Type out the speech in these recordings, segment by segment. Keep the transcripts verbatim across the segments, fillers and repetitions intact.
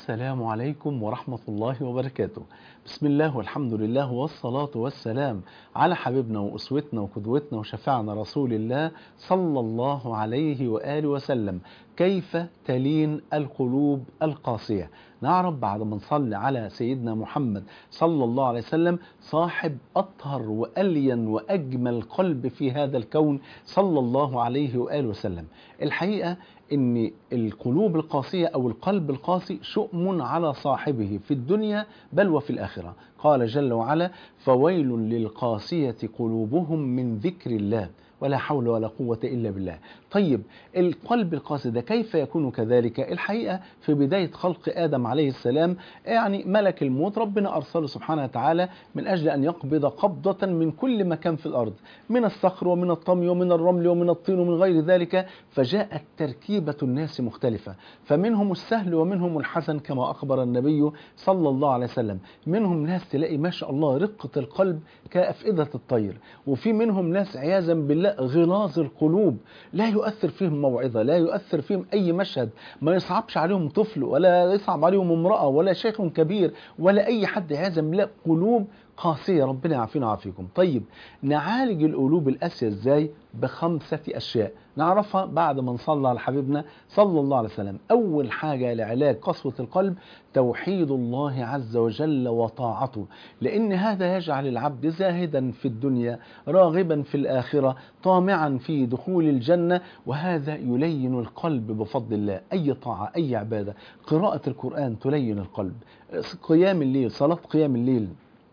السلام عليكم ورحمة الله وبركاته. بسم الله والحمد لله والصلاة والسلام على حبيبنا وأسوتنا وقدوتنا وشفاعنا رسول الله صلى الله عليه وآله وسلم. كيف تلين القلوب القاسية؟ نعرف بعد ما نصلي على سيدنا محمد صلى الله عليه وسلم صاحب أطهر وألين وأجمل قلب في هذا الكون صلى الله عليه وآله وسلم. الحقيقة إن القلوب القاسية أو القلب القاسي شؤم على صاحبه في الدنيا بل وفي الآخرة. قال جل وعلا: فويل للقاسية قلوبهم من ذكر الله ولا حول ولا قوة إلا بالله. طيب القلب القاسي ده كيف يكون كذلك؟ الحقيقة في بداية خلق آدم عليه السلام يعني ملك الموت ربنا أرسله سبحانه وتعالى من أجل أن يقبض قبضة من كل مكان في الأرض، من الصخر ومن الطمي ومن الرمل ومن الطين ومن غير ذلك، فجاءت تركيبة الناس مختلفة، فمنهم السهل ومنهم الحزن كما أخبر النبي صلى الله عليه وسلم. منهم ناس تلاقي ما شاء الله رقة القلب كأفئدة الطير، وفي منهم ناس عياذا بالله غلاظ القلوب لا يؤثر فيهم موعظة، لا يؤثر فيهم أي مشهد، ما يصعبش عليهم طفل ولا يصعب عليهم امرأة ولا شيخ كبير ولا أي حد، عياذا بالله قلوب قاسية. ربنا يعافينا ويعافيكم. طيب نعالج القلوب القاسية ازاي؟ بخمسة أشياء نعرفها بعد ما نصلي على حبيبنا صلى الله عليه وسلم. أول حاجة لعلاج قسوة القلب توحيد الله عز وجل وطاعته، لأن هذا يجعل العبد زاهدا في الدنيا راغبا في الآخرة طامعا في دخول الجنة، وهذا يلين القلب بفضل الله. أي طاعة أي عبادة، قراءة القرآن تلين القلب، قيام الليل، صلاة قيام الليل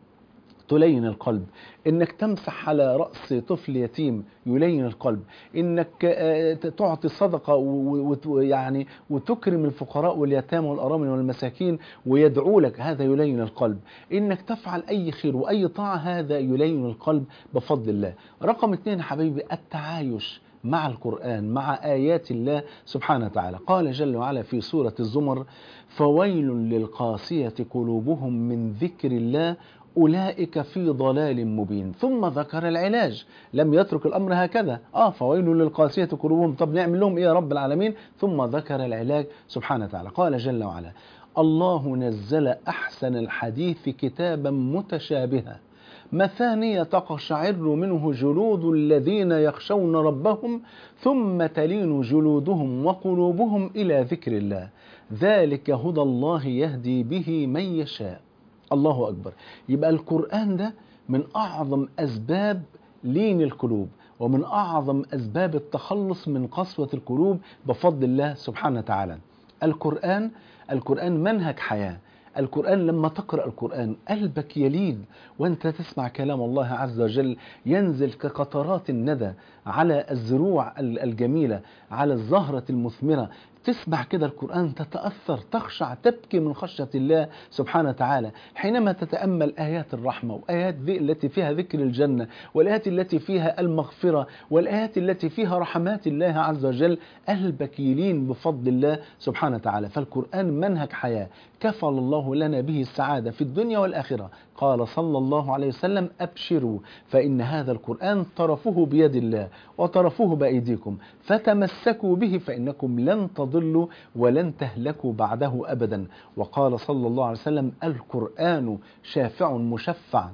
تلين القلب، انك تمسح على رأس طفل يتيم يلين القلب، انك تعطي صدقة ويعني وتكرم الفقراء واليتامى والارامل والمساكين ويدعو لك، هذا يلين القلب، انك تفعل اي خير واي طاعة، هذا يلين القلب بفضل الله. رقم اثنين حبيبي التعايش مع القرآن، مع آيات الله سبحانه وتعالى. قال جل وعلا في سورة الزمر: فويل للقاسية قلوبهم من ذكر الله أولئك في ضلال مبين. ثم ذكر العلاج، لم يترك الأمر هكذا، آه فويل للقاسية قلوبهم، طب نعمل لهم إيه يا رب العالمين؟ ثم ذكر العلاج سبحانه وتعالى. قال جل وعلا: الله نزل أحسن الحديث كتابا متشابها مثانية تقشعر منه جلود الذين يخشون ربهم ثم تلين جلودهم وقلوبهم إلى ذكر الله ذلك هدى الله يهدي به من يشاء. الله أكبر. يبقى القرآن ده من أعظم أسباب لين القلوب ومن أعظم أسباب التخلص من قسوة القلوب بفضل الله سبحانه وتعالى. القرآن القرآن منهج حياة. القرآن لما تقرأ القرآن قلبك يلين وانت تسمع كلام الله عز وجل ينزل كقطرات الندى على الزروع الجميلة، على الزهرة المثمرة. تسمع كده القرآن تتأثر، تخشع، تبكي من خشية الله سبحانه وتعالى حينما تتأمل آيات الرحمة وآيات التي فيها ذكر الجنة والآيات التي فيها المغفرة والآيات التي فيها رحمات الله عز وجل. قلبك يلين بفضل الله سبحانه وتعالى. فالقرآن منهج حياة كفل الله لنا به السعادة في الدنيا والآخرة. قال صلى الله عليه وسلم: أبشروا فإن هذا القرآن طرفه بيد الله وطرفه بأيديكم فتمسكوا به فإنكم لن تضلوا ولن تهلكوا بعده أبدا. وقال صلى الله عليه وسلم: القرآن شافع مشفع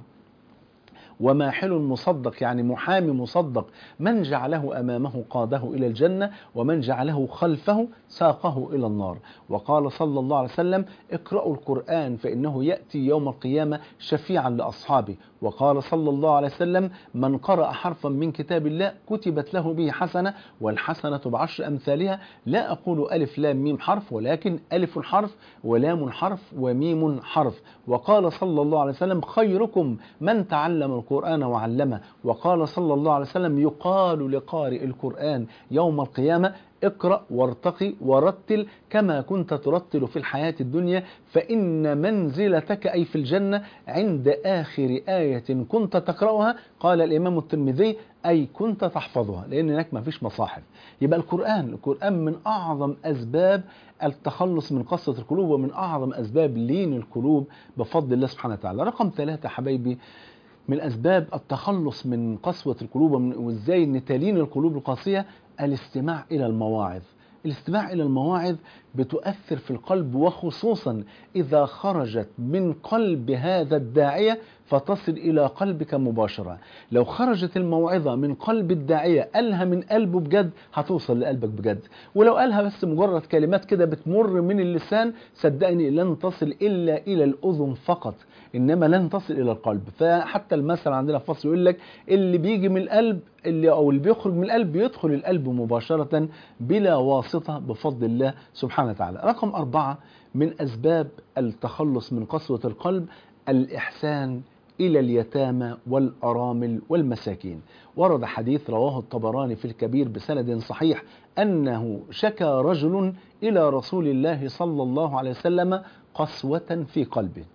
وماحل مصدق، يعني محامي مصدق، من جعله أمامه قاده إلى الجنة ومن جعله خلفه ساقه إلى النار. وقال صلى الله عليه وسلم: اقرأوا القرآن فإنه يأتي يوم القيامة شفيعا لأصحابه. وقال صلى الله عليه وسلم: من قرأ حرفا من كتاب الله كتبت له به حسنة والحسنة بعشر أمثالها. لا أقول ألف لام ميم حرف، ولكن ألف حرف ولام حرف وميم حرف. وقال صلى الله عليه وسلم: خيركم من تعلم القرآن وعلمه. وقال صلى الله عليه وسلم: يقال لقارئ القرآن يوم القيامة: اقرأ وارتقي ورتل كما كنت ترتل في الحياة الدنيا فإن منزلتك أي في الجنة عند آخر آية كنت تقرأها. قال الإمام الترمذي: أي كنت تحفظها، لأن هناك ما فيش مصاحف. يبقى القرآن القرآن من أعظم أسباب التخلص من قسوة القلوب ومن أعظم أسباب لين القلوب بفضل الله سبحانه وتعالى. رقم ثلاثة حبايبي من أسباب التخلص من قسوة القلوب وإزاي نتلين القلوب القاسية الاستماع إلى المواعظ. الاستماع إلى المواعظ بتؤثر في القلب، وخصوصا إذا خرجت من قلب هذا الداعية فتصل إلى قلبك مباشرة. لو خرجت الموعظة من قلب الداعية قالها من قلبه بجد هتوصل لقلبك بجد، ولو قالها بس مجرد كلمات كده بتمر من اللسان صدقني لن تصل إلا إلى الأذن فقط، إنما لن تصل إلى القلب. فحتى المثل عندنا في مصر يقول لك اللي بيجي من القلب اللي أو اللي بيخرج من القلب يدخل القلب مباشرة بلا واسطة بفضل الله سبحانه وتعالى. رقم أربعة من أسباب التخلص من قسوة القلب الإحسان إلى اليتامى والأرامل والمساكين. ورد حديث رواه الطبراني في الكبير بسند صحيح أنه شكى رجل إلى رسول الله صلى الله عليه وسلم قسوة في قلبه.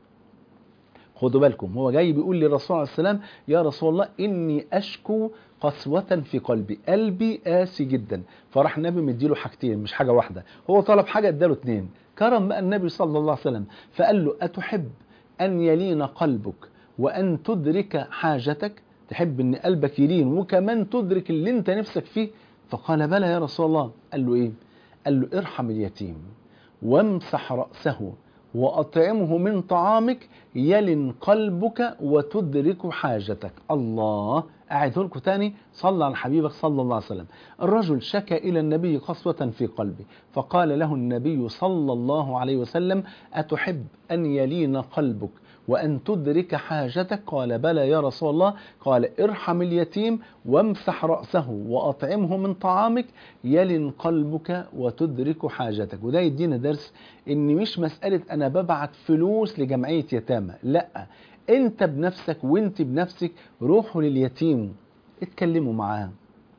خدوا بالكم، هو جاي بيقول للرسول عليه السلام يا رسول الله إني أشكو قسوة في قلبي، قلبي قاسي جدا. فراح النبي مديله حاجتين مش حاجة واحدة، هو طلب حاجة اداله اتنين. كرم بقى النبي صلى الله عليه وسلم فقال له أتحب أن يلين قلبك وأن تدرك حاجتك؟ تحب أن قلبك يلين وكمان تدرك اللي انت نفسك فيه؟ فقال بلى يا رسول الله. قال له إيه؟ قال له ارحم اليتيم وامسح رأسه وأطعمه من طعامك يلن قلبك وتدرك حاجتك. الله، أعيده لكم تاني، صلى على حبيبك صلى الله عليه وسلم. الرجل شكى إلى النبي قسوة في قلبه، فقال له النبي صلى الله عليه وسلم أتحب أن يلين قلبك وأن تدرك حاجتك؟ قال بلى يا رسول الله. قال ارحم اليتيم وامسح رأسه وأطعمه من طعامك يلن قلبك وتدرك حاجتك. وده يدينا درس إن مش مسألة أنا ببعت فلوس لجمعية يتامى، لأ، أنت بنفسك وأنت بنفسك روحوا لليتيم، اتكلموا معاه،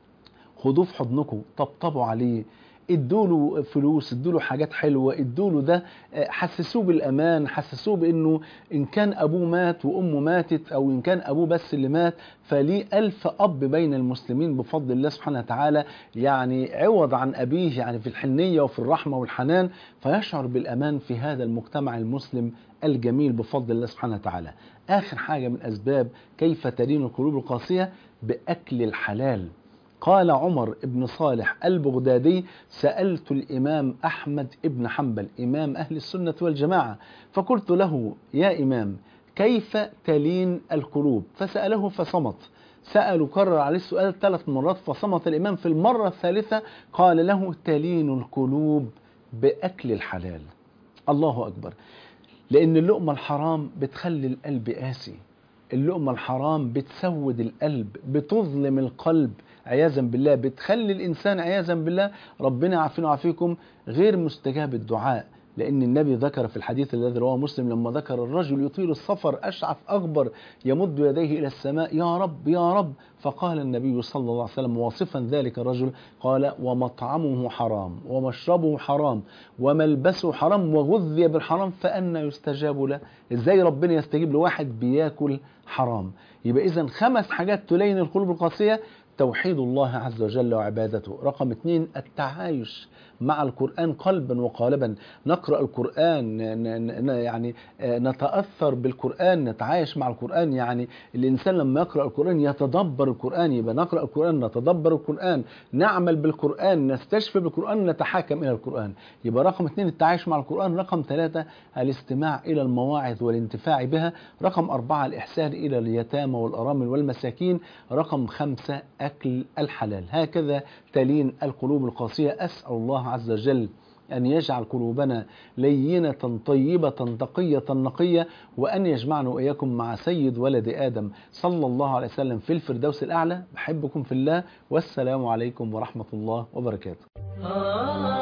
خدوه في حضنكم، طبطبوا عليه، ادوله فلوس، ادوله حاجات حلوة، ادوله ده، حسسوه بالأمان، حسسوه بأنه إن كان أبوه مات وأمه ماتت أو إن كان أبوه بس اللي مات فليه ألف أب بين المسلمين بفضل الله سبحانه وتعالى، يعني عوض عن أبيه، يعني في الحنية وفي الرحمة والحنان، فيشعر بالأمان في هذا المجتمع المسلم الجميل بفضل الله سبحانه وتعالى. آخر حاجة من أسباب كيف تلين القلوب القاسية بأكل الحلال. قال عمر بن صالح البغدادي سألت الإمام أحمد بن حنبل إمام أهل السنة والجماعة فقلت له يا إمام كيف تلين القلوب؟ فسأله فصمت. سأل كرر عليه السؤال ثلاث مرات فصمت الإمام. في المرة الثالثة قال له تلين القلوب بأكل الحلال. الله أكبر، لأن اللقمة الحرام بتخلي القلب قاسي، اللقمة الحرام بتسود القلب، بتظلم القلب عياذا بالله، بتخلي الإنسان عياذا بالله ربنا يعافينا ويعافيكم غير مستجاب الدعاء. لأن النبي ذكر في الحديث الذي رواه مسلم لما ذكر الرجل يطيل السفر أشعث أغبر يمد يديه إلى السماء يا رب يا رب، فقال النبي صلى الله عليه وسلم واصفا ذلك الرجل قال ومطعمه حرام ومشربه حرام وملبسه حرام وغذي بالحرام فأنى يستجاب له؟ إزاي ربنا يستجيب لواحد بياكل حرام؟ يبقى إذن خمس حاجات تلين القلوب القاسية: توحيد الله عز وجل وعبادته. رقم اثنين التعايش مع القرآن قلبا وقالبا، نقرأ القرآن يعني نتأثر بالقرآن، نتعايش مع القرآن، يعني الإنسان لما يقرأ القرآن يتدبر القرآن، يبقى نقرأ القرآن نتدبر القرآن، نعمل بالقرآن، نستشفي بالقرآن، نتحاكم إلى القرآن. يبقى رقم اثنين التعايش مع القرآن. رقم ثلاثة الاستماع إلى المواعظ والانتفاع بها. رقم أربعة الإحسان إلى اليتامى والأرامل والمساكين. رقم خمسة أكل الحلال. هكذا تلين القلوب القاسية. أسأل الله عز وجل أن يجعل قلوبنا لينة طيبة تقية نقية، وأن يجمعنا وإياكم مع سيد ولد آدم صلى الله عليه وسلم في الفردوس الأعلى. بحبكم في الله، والسلام عليكم ورحمة الله وبركاته.